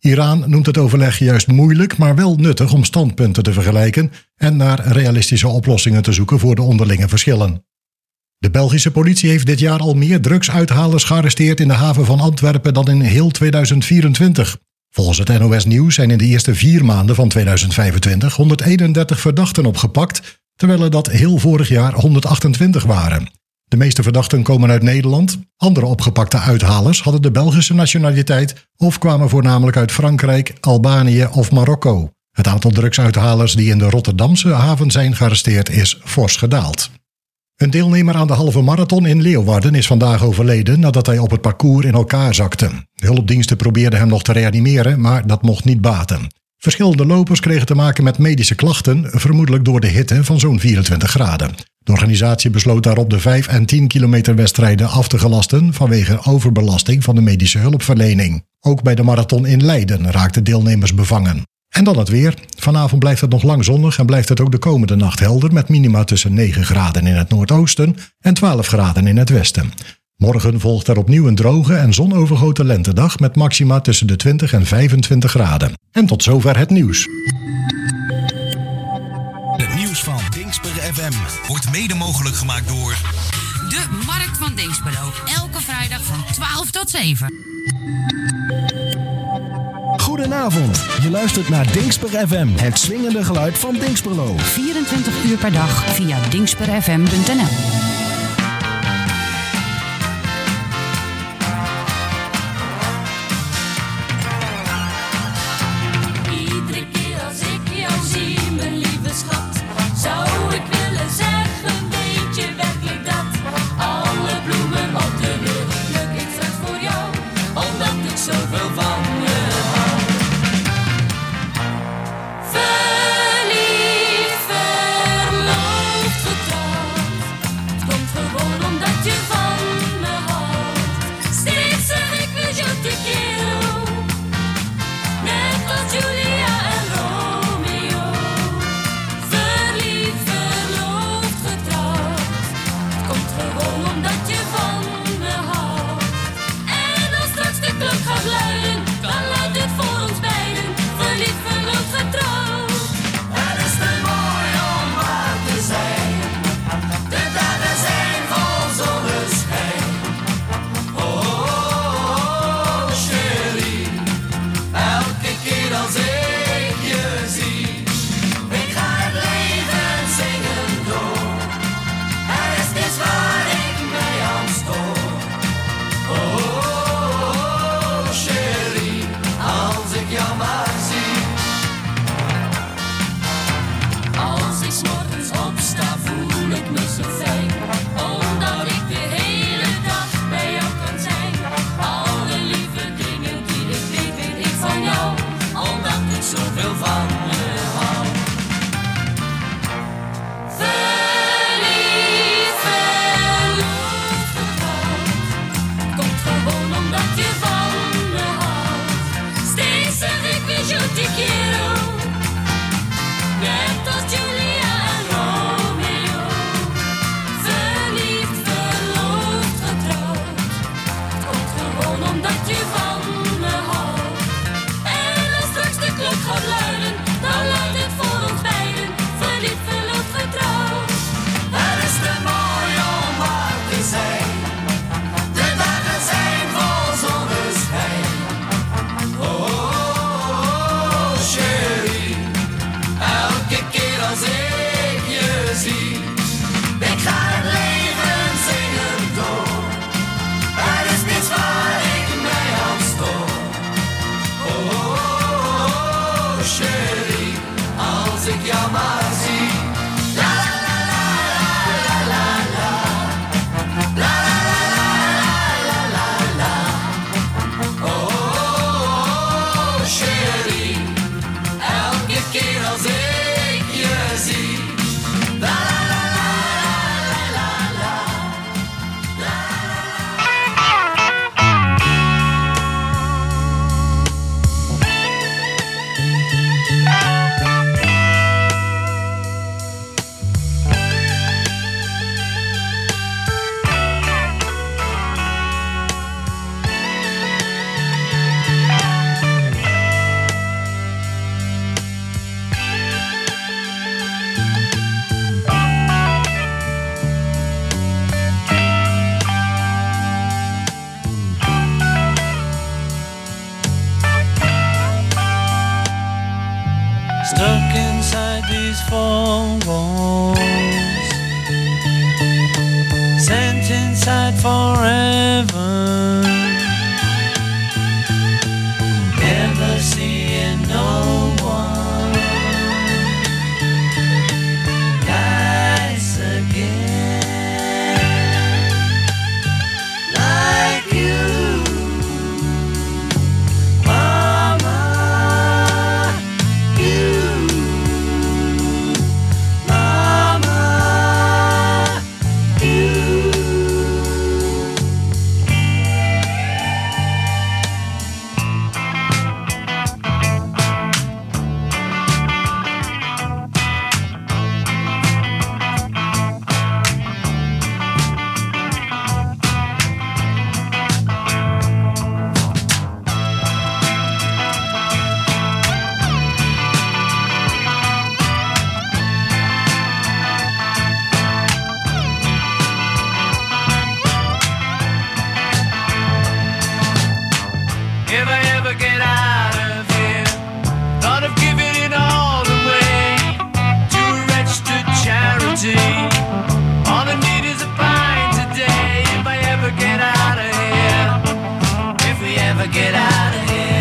Iran noemt het overleg juist moeilijk, maar wel nuttig om standpunten te vergelijken en naar realistische oplossingen te zoeken voor de onderlinge verschillen. De Belgische politie heeft dit jaar al meer drugsuithalers gearresteerd in de haven van Antwerpen dan in heel 2024. Volgens het NOS Nieuws zijn in de eerste 4 maanden van 2025 131 verdachten opgepakt, terwijl er dat heel vorig jaar 128 waren. De meeste verdachten komen uit Nederland. Andere opgepakte uithalers hadden de Belgische nationaliteit of kwamen voornamelijk uit Frankrijk, Albanië of Marokko. Het aantal drugsuithalers die in de Rotterdamse haven zijn gearresteerd is fors gedaald. Een deelnemer aan de halve marathon in Leeuwarden is vandaag overleden nadat hij op het parcours in elkaar zakte. De hulpdiensten probeerden hem nog te reanimeren, maar dat mocht niet baten. Verschillende lopers kregen te maken met medische klachten, vermoedelijk door de hitte van zo'n 24 graden. De organisatie besloot daarop de 5 en 10 kilometer wedstrijden af te gelasten vanwege overbelasting van de medische hulpverlening. Ook bij de marathon in Leiden raakten deelnemers bevangen. En dan het weer. Vanavond blijft het nog lang zonnig en blijft het ook de komende nacht helder met minima tussen 9 graden in het noordoosten en 12 graden in het westen. Morgen volgt er opnieuw een droge en zonovergoten lentedag met maxima tussen de 20 en 25 graden. En tot zover het nieuws. Het nieuws van Dingsper FM wordt mede mogelijk gemaakt door de Markt van Dinxperlo. Elke vrijdag van 12 tot 7. Goedenavond, je luistert naar Dingsper FM, het swingende geluid van Dinxperlo. 24 uur per dag via dinxperfm.nl. Iedere keer als ik jou zie, mijn lieve schat, zou ik willen zeggen, weet je werkelijk dat alle bloemen op de wereld pluk ik straks voor jou, omdat ik zoveel van je hou. Verliefd, verloofd, getrouwd, het komt gewoon omdat je van me houdt. Steeds zeg ik wil je te quiero, net als Julia en Romeo. Verliefd, verloofd, getrouwd, het komt gewoon omdat je van me houdt. En als straks de klok gaat luiden, dan luidt het voor ons beiden. Verliefd, verloofd, getrouwd. Het is te mooi om waar te zijn. De dagen zijn vol zonneschijn. Oh, oh, oh, chérie. Elke keer als ik je zie, ik ga het leven zingen door. Er is niets waar ik mij aan stoor. Oh, oh, oh, chérie, als ik jou maar zie. Als ik 's morgens opsta, voel ik me zo fijn, omdat ik de hele dag bij jou kan zijn. Alle lieve dingen die ik weet, weet ik van jou, omdat ik zoveel van je hou. Verliefd, verloofd, getrouwd, komt gewoon omdat je van me houdt. Steeds zeg ik wil je te quiero, net als Julia en Romeo. Verliefd, verloofd, getrouwd, het komt gewoon omdat je van me houdt. En als straks de klok gaat luiden, stuck inside these four walls, sent inside forever, never seeing no one nice again like you. If I ever get out of here, thought of giving it all away to a registered charity. All I need is a pint today. If I ever get out of here, if we ever get out of here.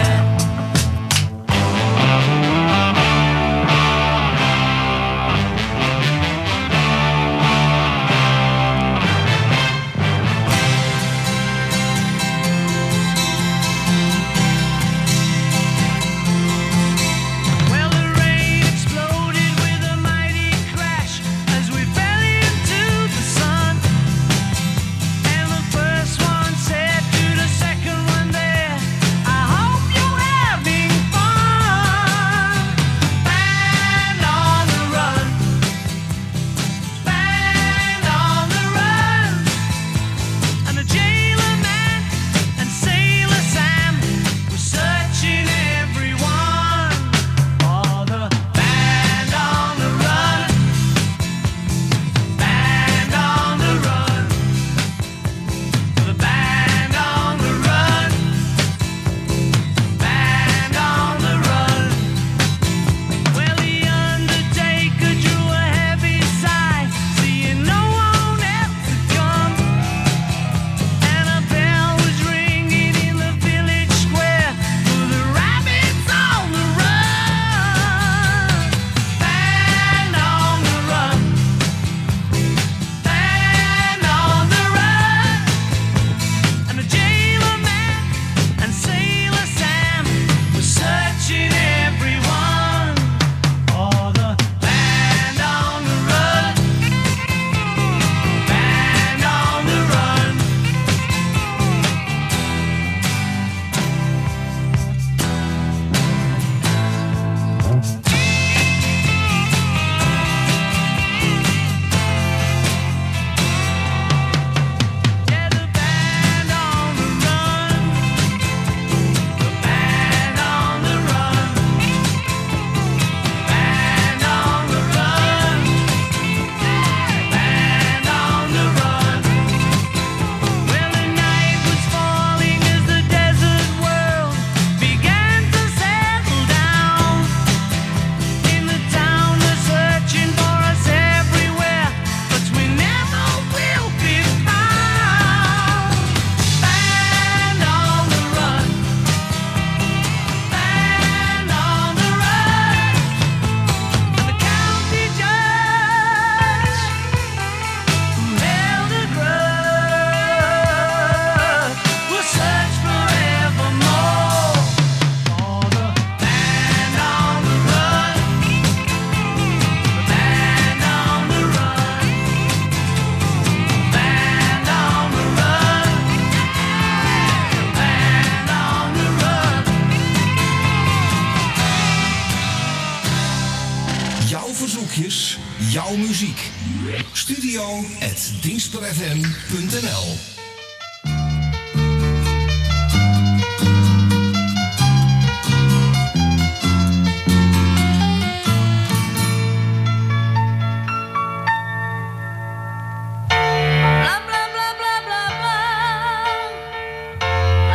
Jouw muziek. studio@dienstperfm.nl.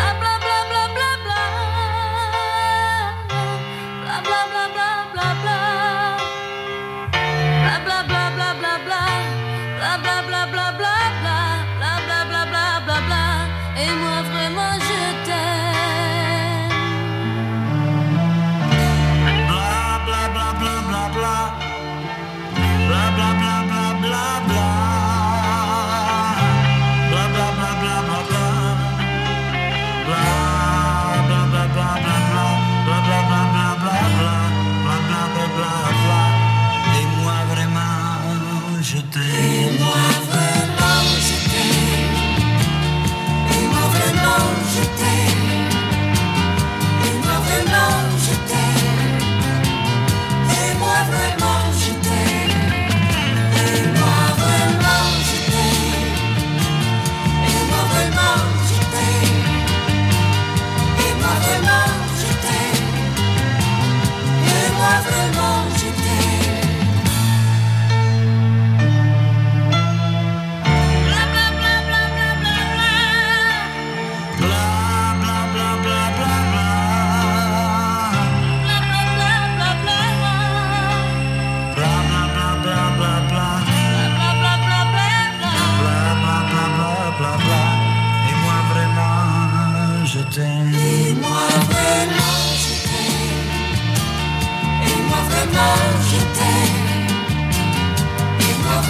Blah blah blah blah blah.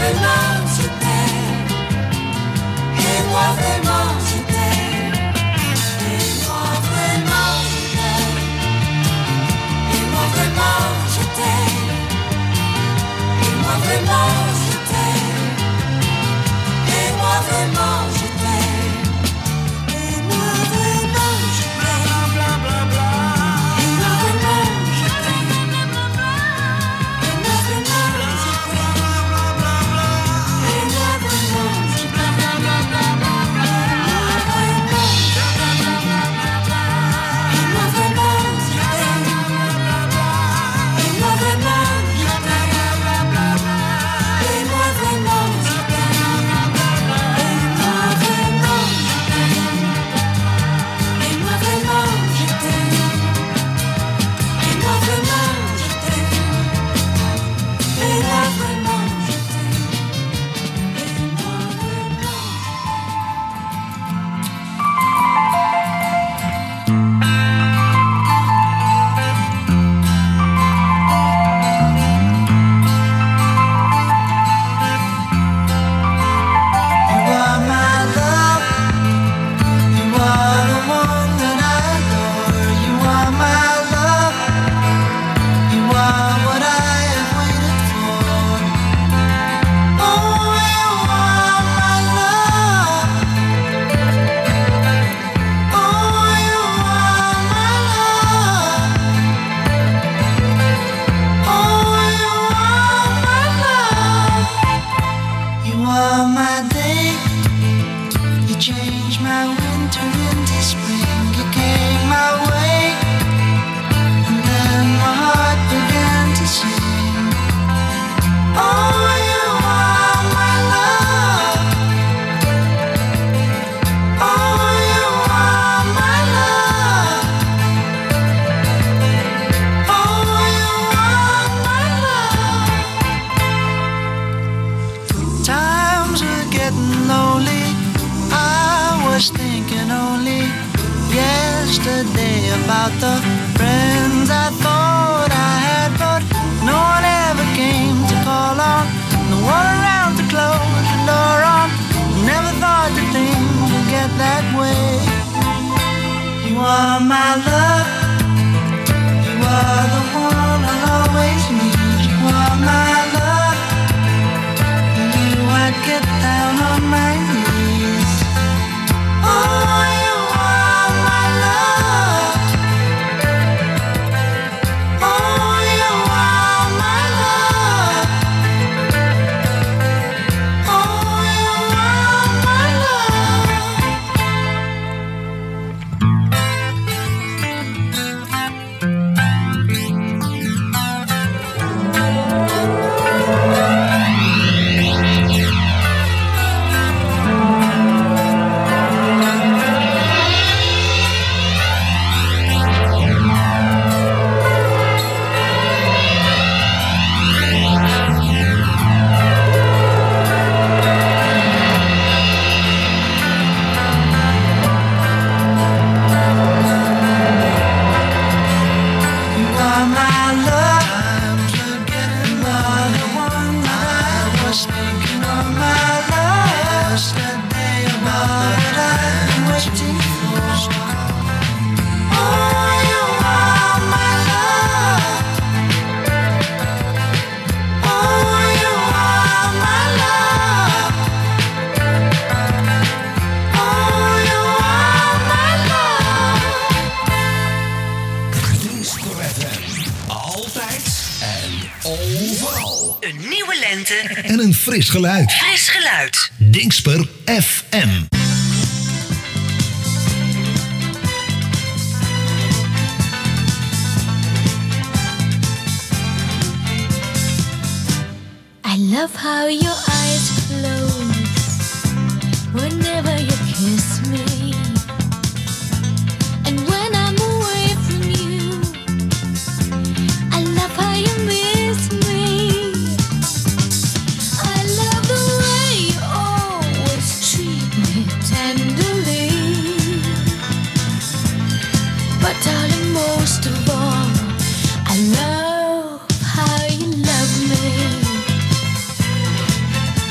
about the friends I thought I had, but no one ever came to call on. No one around to close the door on. Never thought that things would get that way. You are my love. You are the one I'll always need. You are my love. And you I'd get down on my knees. Oh, you are my love. Oh, you are my love. Oh, you are my En een fris geluid. Fris geluid. Dingsper FM. I love how your eyes close whenever you kiss me. And when I'm away from you, I love how you miss me. I love the way you always treat me tenderly. But darling, most of all, I love how you love me.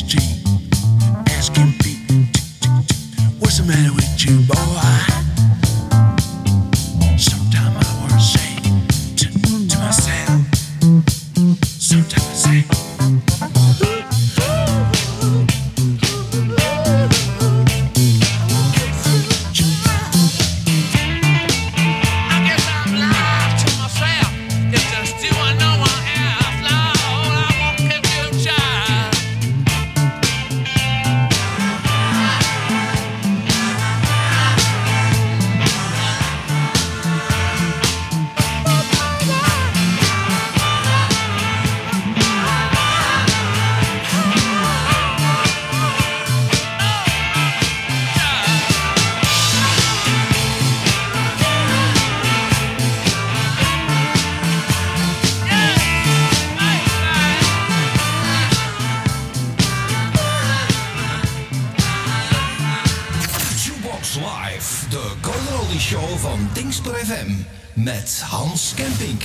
street, asking people, what's the matter with you, boy? Sometimes I want to say to myself, sometimes I say, met Hans Kempink.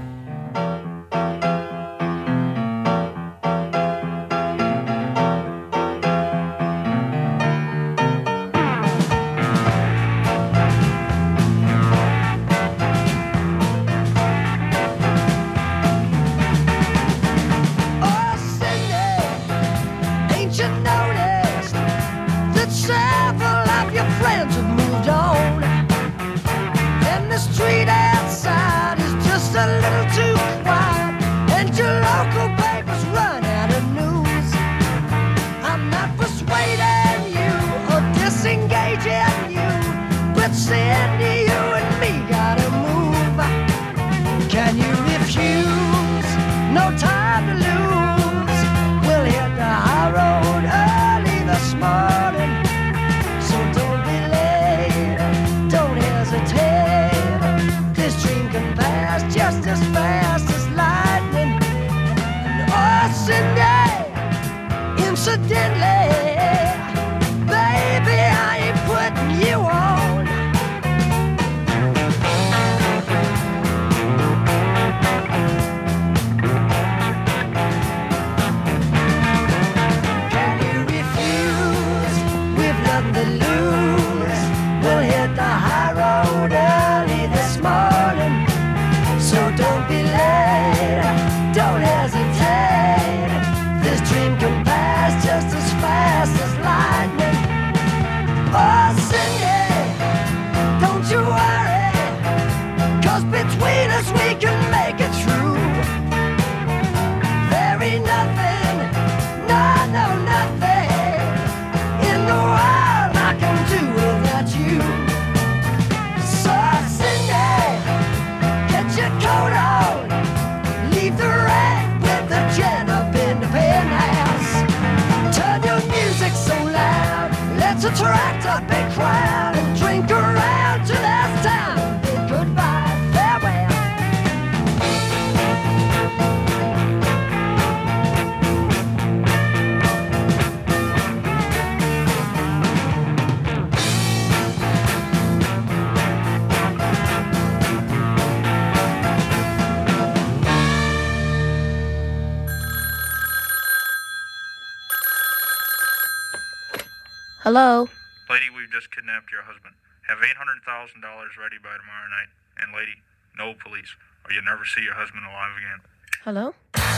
Hello? Lady, we've just kidnapped your husband. Have $800,000 ready by tomorrow night. And lady, no police, or you'll never see your husband alive again. Hello?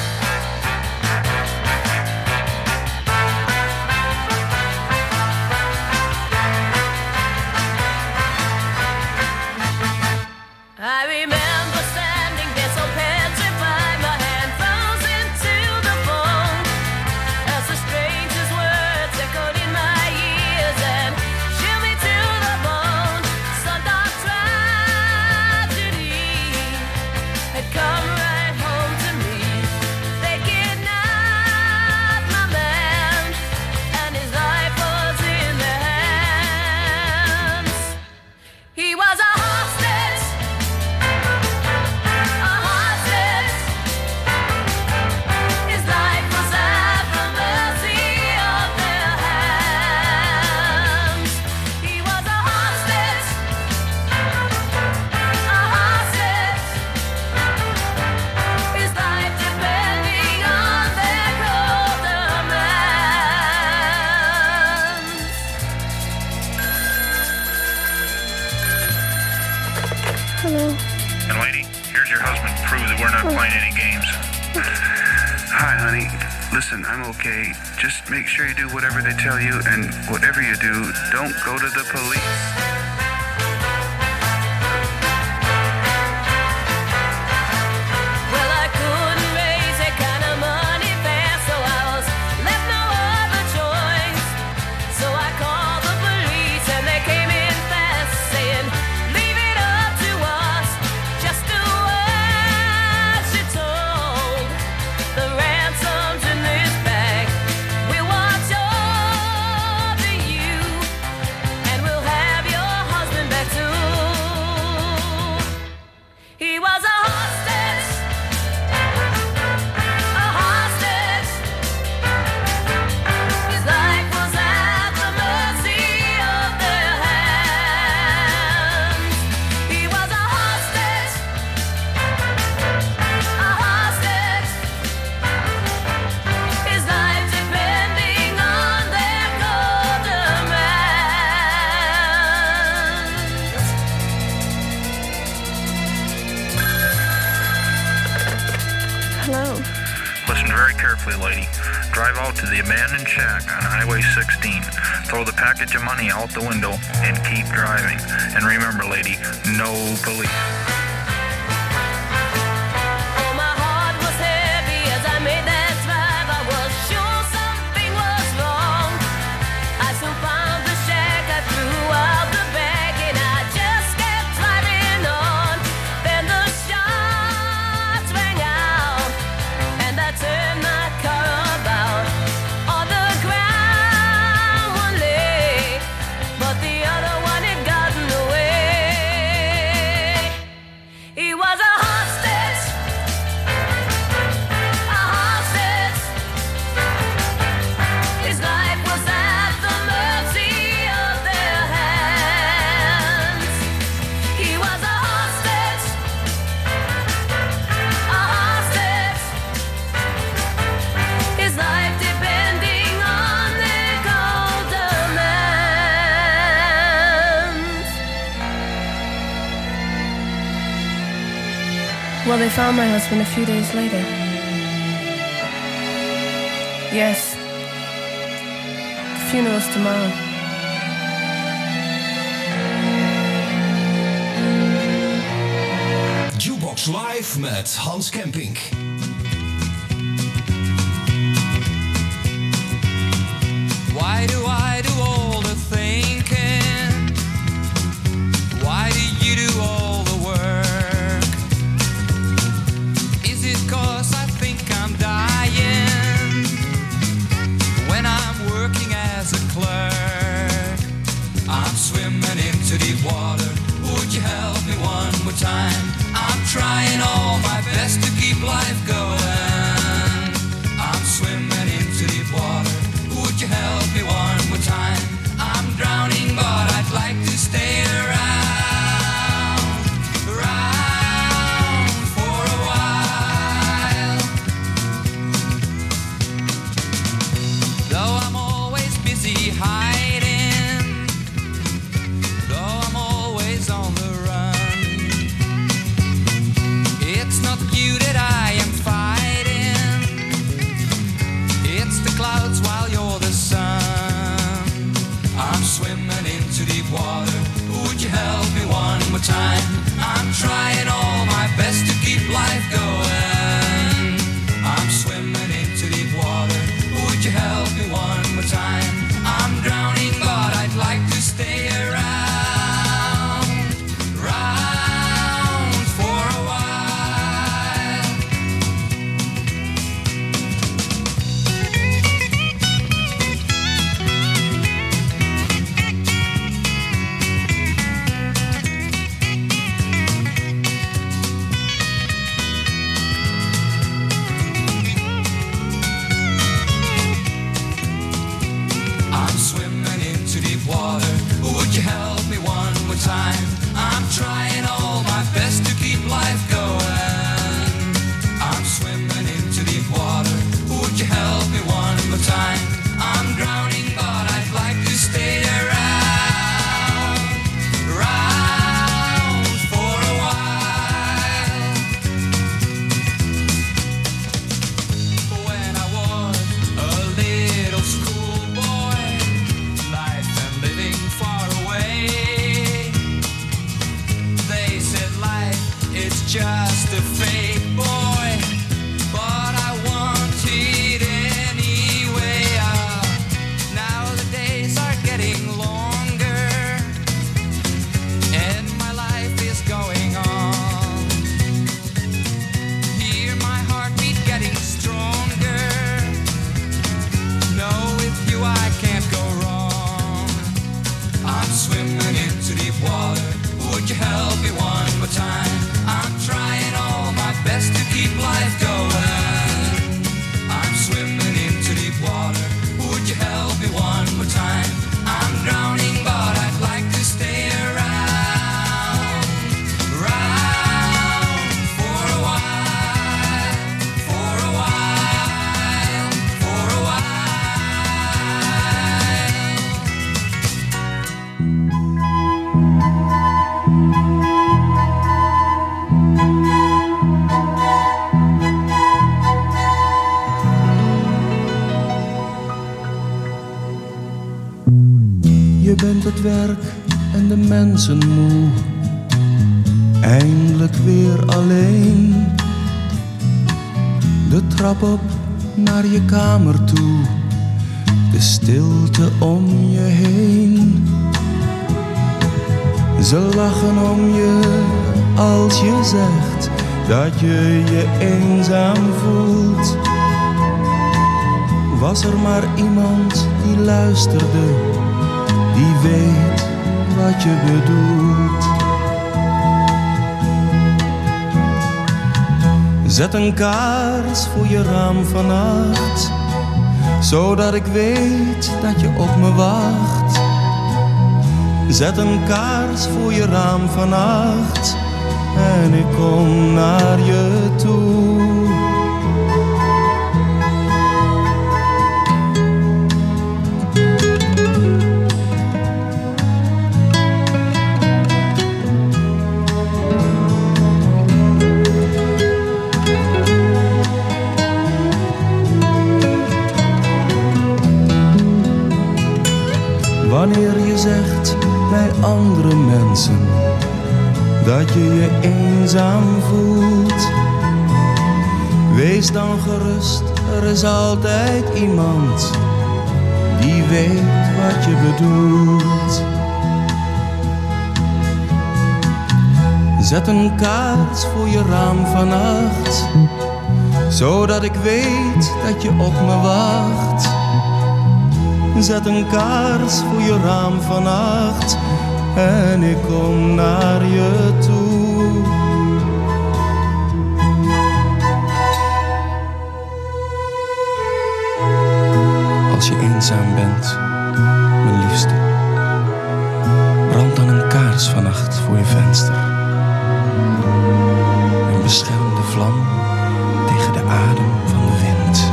I remember standing there so petrified, my hand frozen to the bone, as the strangest words echoed in my ears and chilled me to the bone. Some dark tragedy had come right home to me. not playing any games. Hi, honey. Listen, I'm okay. Just make sure you do whatever they tell you, and whatever you do, don't go to the police. Well, I couldn't raise that kind of money fast, so I was left no other choice. So I called the police and they came in fast, saying, leave it up to us, just do as you're told. The ransom's in this bag, we'll watch over you, and we'll have your husband back too. He was a hostage, a hostage. His life was at the mercy of their hands. He was a hostage, a hostage. His life depending on their cold demands. Hello. Listen very carefully, lady. Drive out to the abandoned shack on Highway 16. Throw the package of money out the window and keep driving. And remember, lady, no police. Oh, my heart was heavy as I made that drive. I was sure something was wrong. I soon found the shack, I threw out the bag, and I just kept driving on. Then the shots rang out, and I turned my car about. On the ground one lay, but the other one had gotten away. He was a hostage, a hostage. His life was at the mercy of their hands. He was a hostage, a hostage. His life depending on their cold demands. Well, they found my husband a few days later. Yes. The funeral's tomorrow. Jukebox Live met Hans Kempink. Why do I do all the thinking? Why do you do all the work? Is it 'cause I think I'm dying when I'm working as a clerk? I'm swimming into deep water. Would you help me one more time? I'm trying all my best to keep life going. I'm swimming into deep water. Would you help me one more time? I'm drowning, but I'd like to stay around, around for a while. Though I'm always busy hiding, though I'm always on the run, it's not you that I am fighting. It's the clouds while you're the sun. I'm swimming into deep water. Would you help me one more time? I'm trying all my best to keep life going. I'm swimming into deep water. Would you help me one more time? I'm drowning, but I'd like to stay around, around for a while. I'm swimming into deep water. Would you help me one more time? I'm trying all my best to keep life going. I'm swimming into deep water. Would you help me one more time? I'm drowning, but I'd like to stay around, around for a while. Je bent het werk en de mensen moe. Eindelijk weer alleen. De trap op naar je kamer toe. De stilte om je heen. Ze lachen om je als je zegt dat je je eenzaam voelt. Was er maar iemand die luisterde, die weet wat je bedoelt. Zet een kaars voor je raam vannacht, zodat ik weet dat je op me wacht. Zet een kaars voor je raam vannacht en ik kom naar je toe. Wanneer je zegt bij andere mensen dat je je eenzaam voelt, wees dan gerust, er is altijd iemand die weet wat je bedoelt. Zet een kaars voor je raam vannacht, zodat ik weet dat je op me wacht. Zet een kaars voor je raam vannacht en ik kom naar je toe. Als je eenzaam bent, mijn liefste, brand dan een kaars vannacht voor je venster. En bescherm de vlam tegen de adem van de wind.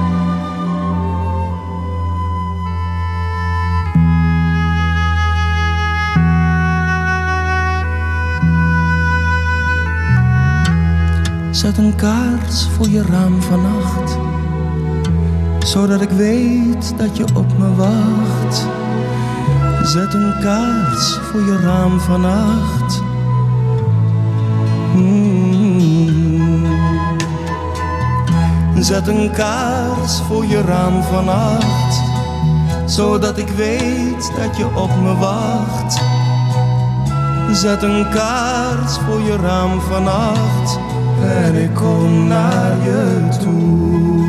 Zet een kaars voor je raam vannacht, zodat ik weet dat je op me wacht. Zet een kaars voor je raam vannacht. Zet een kaars voor je raam vannacht, zodat ik weet dat je op me wacht. Zet een kaars voor je raam vannacht en ik kom naar je toe.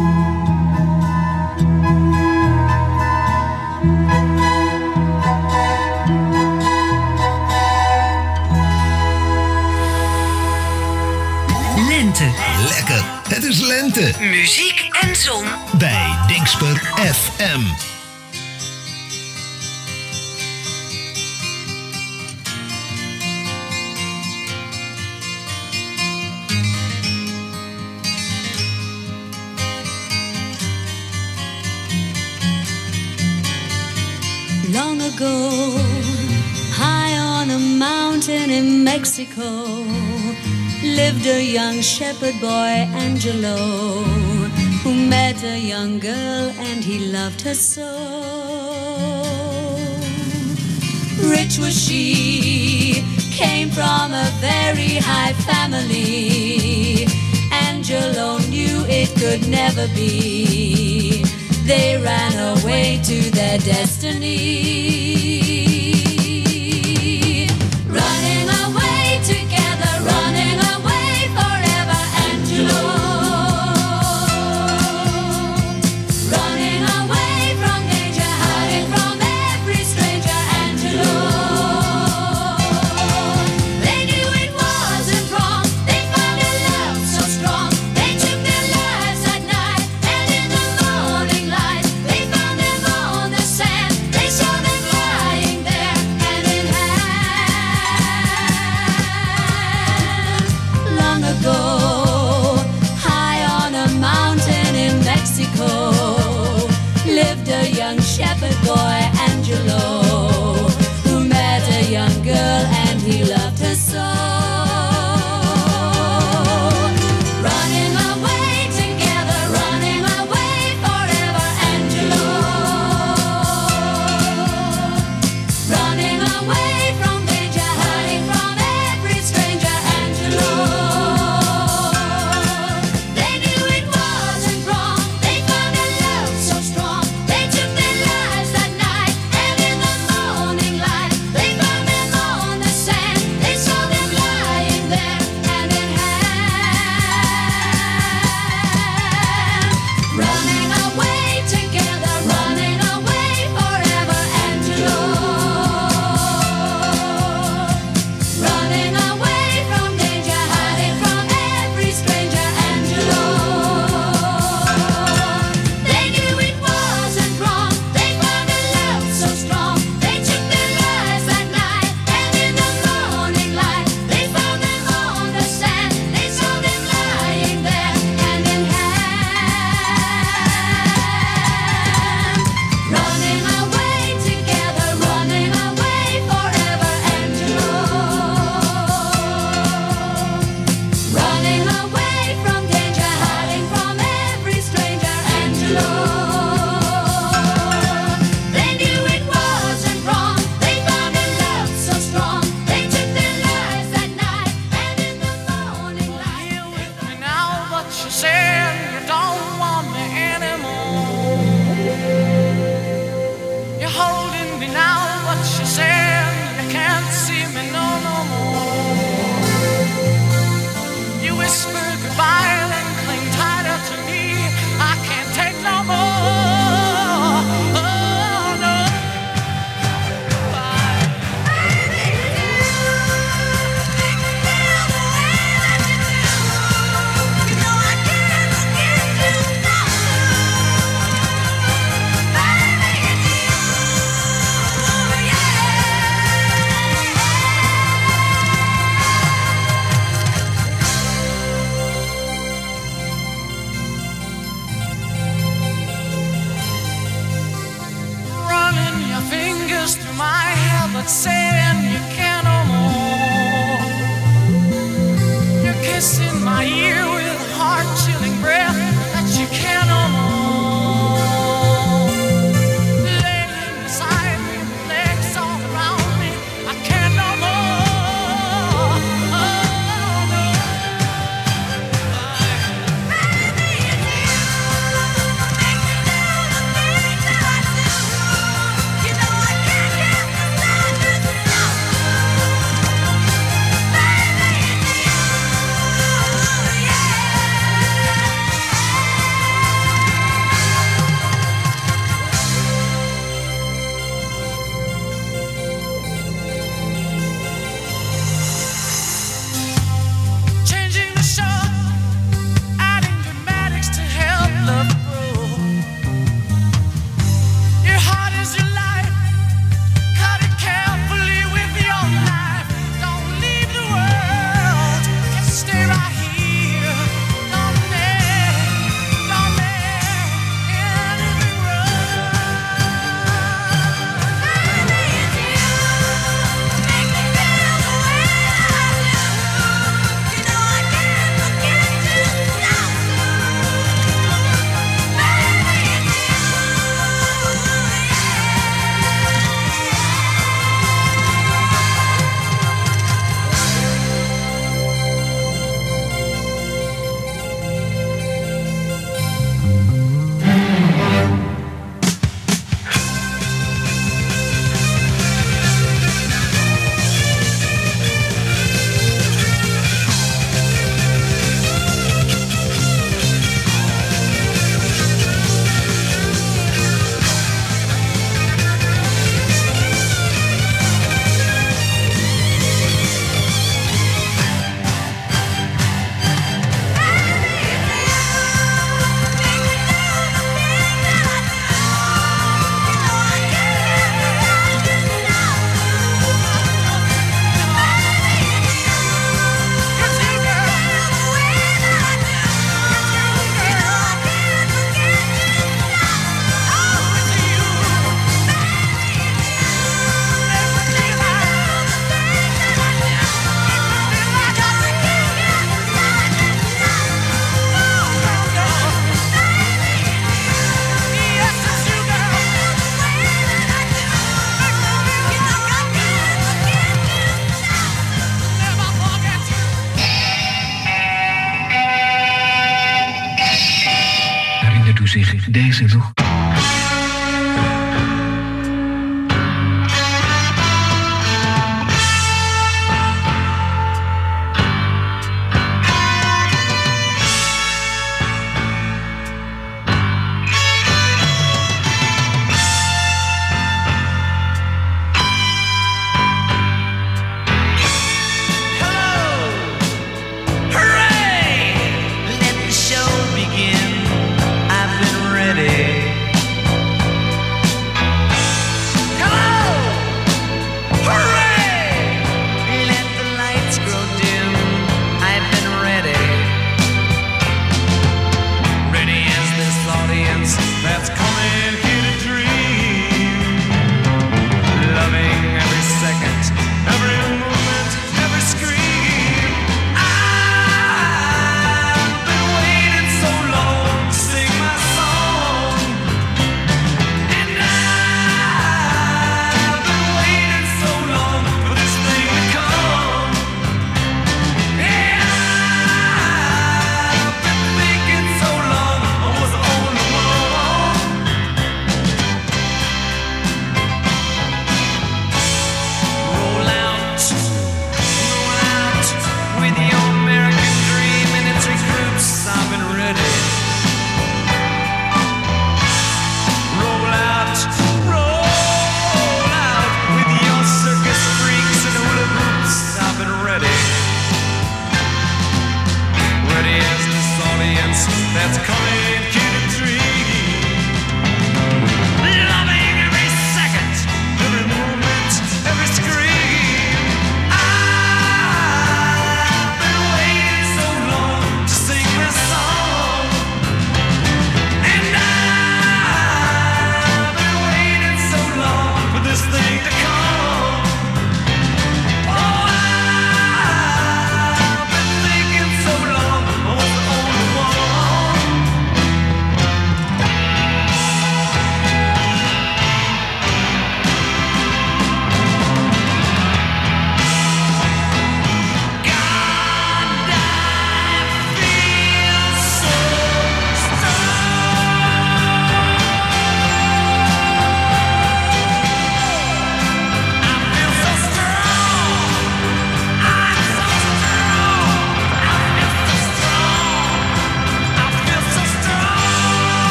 Lente. Lekker, het is lente. Muziek en zon. Bij Dingsper FM. Long ago, high on a mountain in Mexico, lived a young shepherd boy, Angelo, who met a young girl and he loved her so. Rich was she, came from a very high family. Angelo knew it could never be. They ran away to their destiny. Running away together, running away forever, Angelo. Running away from danger, hiding from every stranger, Angelo. They knew it wasn't wrong, they found a love so strong. They took their lives at night, and in the morning light they found them on the sand. They saw them lie but saying you can't no more. You're kissing my ear with heart-chilling breath that you can't no more. Laying beside me, legs all around me, I can't no more. Oh, no. Baby, it's you. Make me do the things that I do. You know I can't get beside this love. Baby, it's you. Yeah. Changing the show, adding dramatics to help love grow. Your heart is your life, cut it carefully with your knife. Don't leave the world, just stay right here. Don't let anything run. Baby, it's you. Make me feel the way that I do. You know I can't forget you now. Baby, it's you. Herinnert u zich deze nog? Hooray! Let the show begin. I've been ready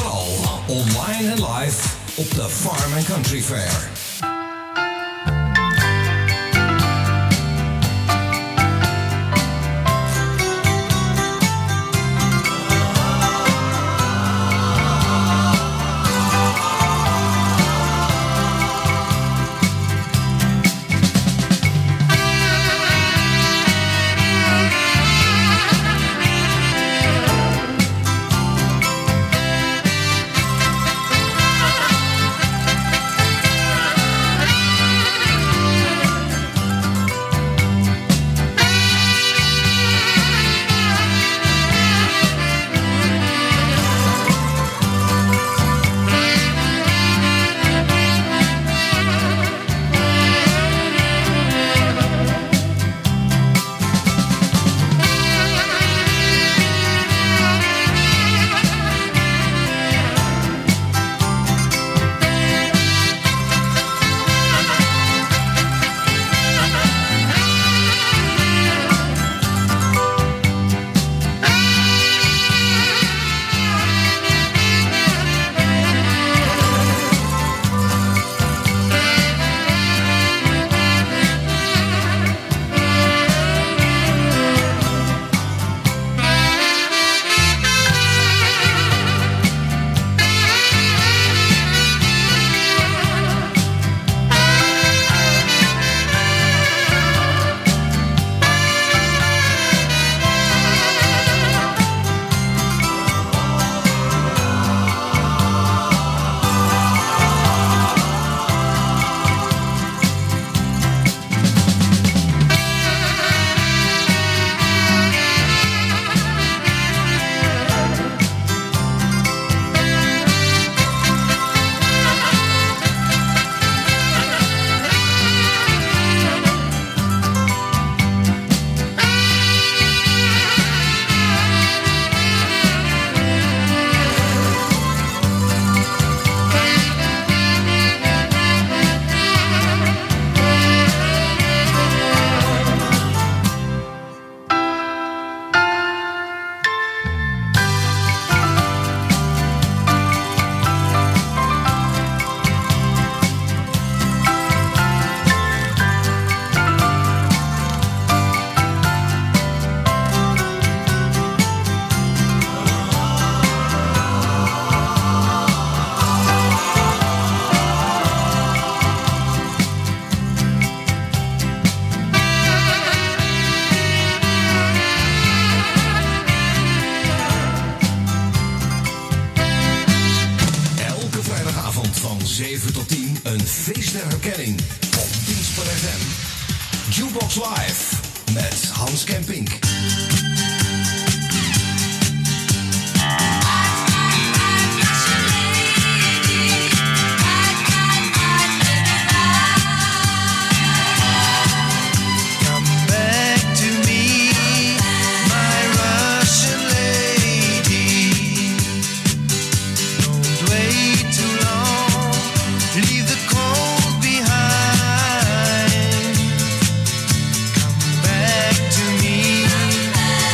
Overal, online en live op de Farm & Country Fair. Jukebox Live met Hans Kempink. Back to me.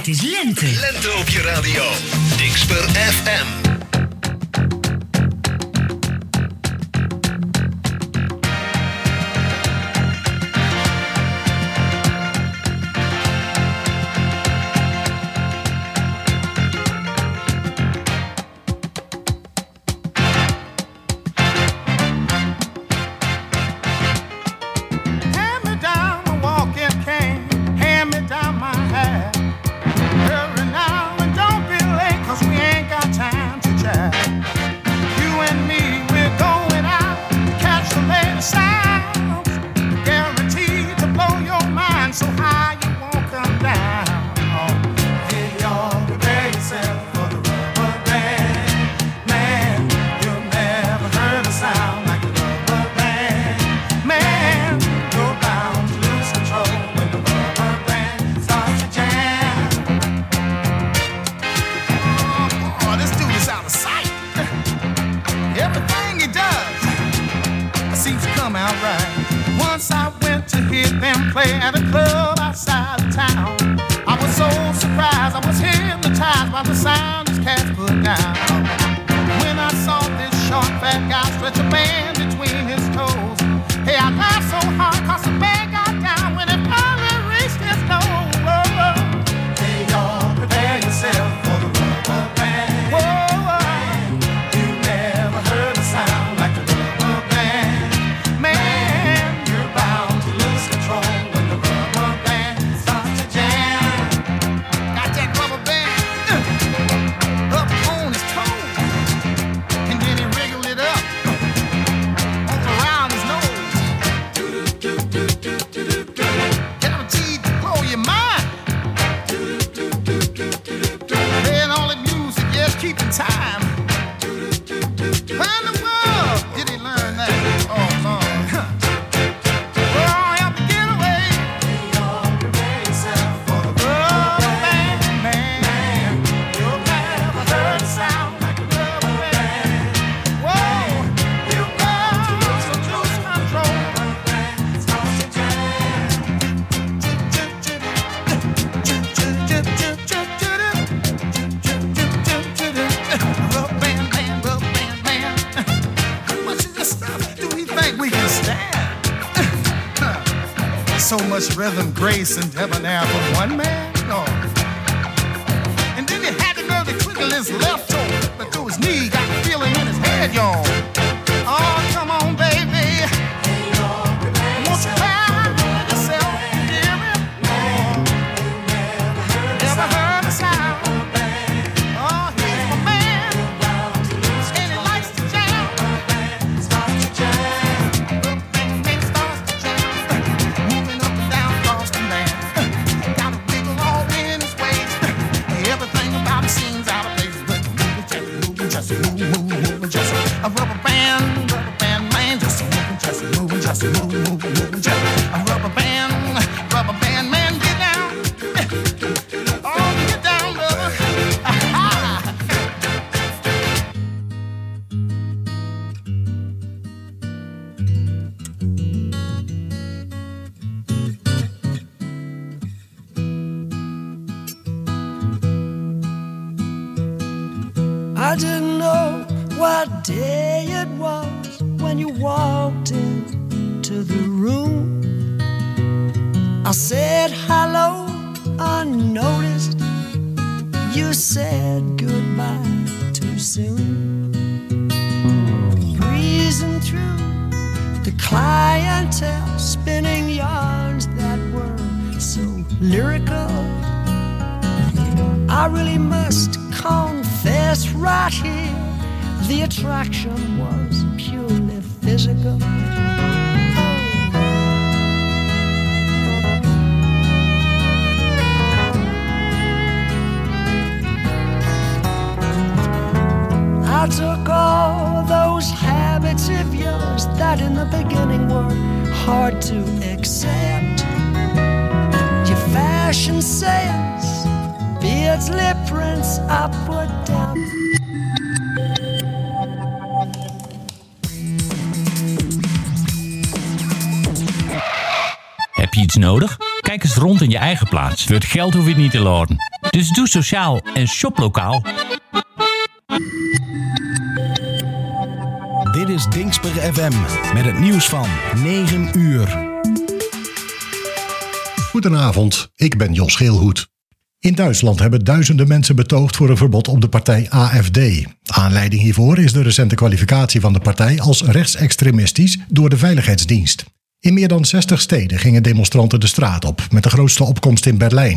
Het is lente. Lente op je radio. Dingspur FM. So much rhythm, grace, and debonair from one man? No. And then he had the nerve to twinkle his left toe, but through his knee, got the feeling in his head, y'all. Oh, come on, baby. Won't you cry yourself, hear me? Never heard a sound. Oh, he's my man, and he likes to jam. Starts to jam. Starts to jam. Moving up and down across the land. Got a wiggle all in his waist. Everything about him seems out of place, but moving, just moving, just a rubber band man, just moving, just moving, just moving, just a rubber band man, get down, oh, get down, brother. I didn't know what day it was when you walked into the room. I said hello unnoticed. You said goodbye too soon. Breezing through the clientele, spinning yarns that were so lyrical. I really must confess right here, the attraction was purely physical. I took all those habits of yours that in the beginning were hard to accept. Your fashion sense, beards, lip prints, I put down. Heb je iets nodig? Kijk eens rond in je eigen plaats. Voor het geld hoef je het niet te laden. Dus doe sociaal en shop lokaal. Dit is Dingsper FM met het nieuws van 9 uur. Goedenavond, ik ben Jos Geelhoed. In Duitsland hebben duizenden mensen betoogd voor een verbod op de partij AfD. Aanleiding hiervoor is de recente kwalificatie van de partij als rechtsextremistisch door de Veiligheidsdienst. In meer dan 60 steden gingen demonstranten de straat op, met de grootste opkomst in Berlijn.